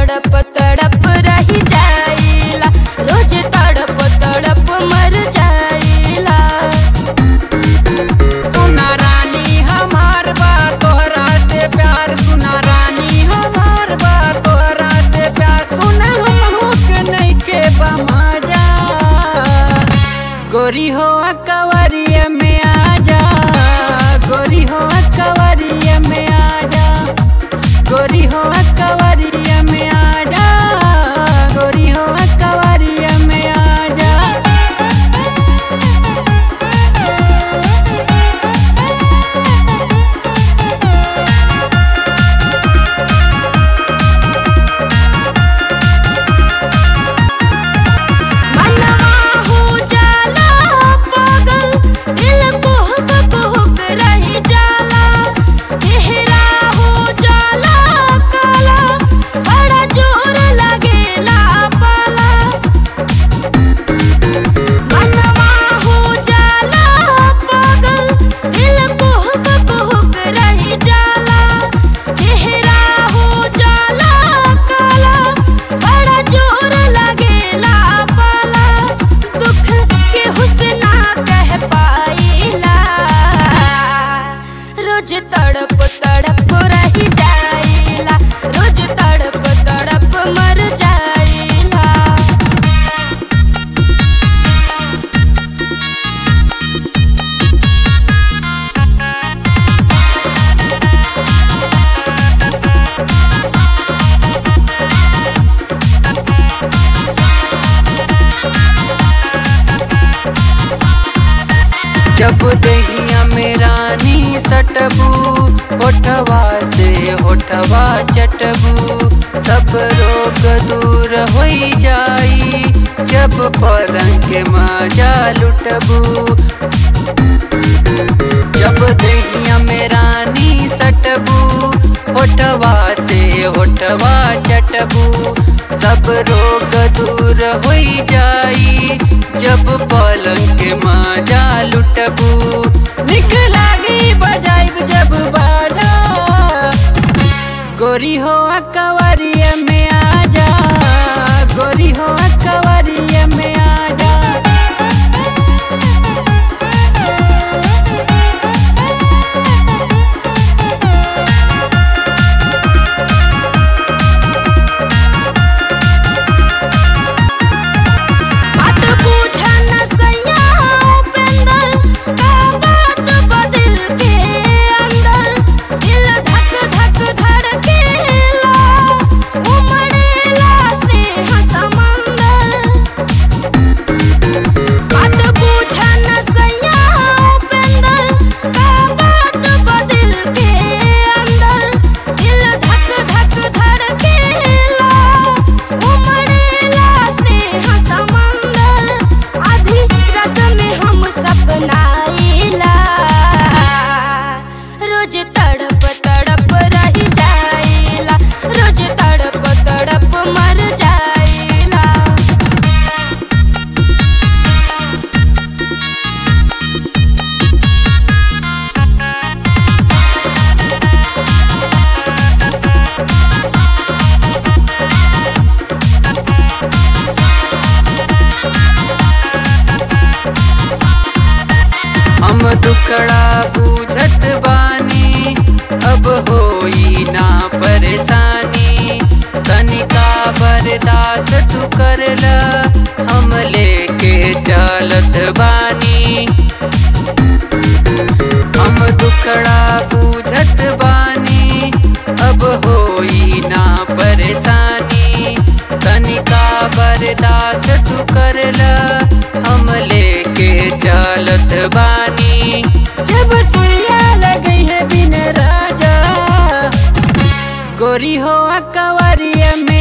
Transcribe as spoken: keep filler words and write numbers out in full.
तड़प तड़प रही जाइला, रोज तड़प तड़प मर जाइला। सुना रानी हमार बा तोहरा से प्यार, सुना रानी हमार बा तोहरा से प्यार, सुना हमहू के नइखे बा मजा। गोरी हो कवरिया में आजा, गोरी हो कवरिया में आजा, गोरी हो कवरिया में आजा, गोरी हो कवरिया में आजा। मनवा हो जाला पागल, दिल कुहक कुहक रही जाला, चेहरा हो जाला काला, बड़ा जोर लगेला पाला। मनवा हो जाला पागल, दिल कुहक कुहक रही जाला, चेहरा हो जाला काला, बड़ा जोर लगेला पाला। दुख के हुस्ना कह पाइला, रोज तड़प तड़प रही जाइला, रोज तड़प तड़प मर जाइला। जब दहिया में रानी सटबू, होठवा से होठवा चटबू, सब रोग दूर होई जाई, जब पलंग के मजा लुटबू। जब दहिया में रानी सटबू, होठवा से होठवा चटबू, सब रोग दूर होई जाई, जब पलंग के मजा लुटबू। निक लागी बजाइब जब बाजा, गोरी हो कवरिया में आजा, गोरी हो कवरिया में आजा। बात पूछा न सैया उपेंदर, का बात बदिल के अंदर, दिल धक धक धड़केला, उमड़ेला स्नेह समंदर। बात पूछा न सैया उपेंदर, का बात बदिल के अंदर, दिल धक धक धड़केला, उमड़ेला स्नेह समंदर। आधी रात में हम सपनाइला, रोज तड़प तड़प रही जाइला, रोज तड़प तड़प मर जाइला। हम दुखड़ा बूझत बानी, अब होई ना परेशानी, तनिका बर्दाश्त तू करला, हम लेके चलत बानी। हम दुखड़ा बूझत बानी, अब होई ना परेशानी, तनिका बर्दाश्त तू करला, हम लेके चलत बानी। जब सुइया लगी है बिन राजा, गोरी हो कवरिया में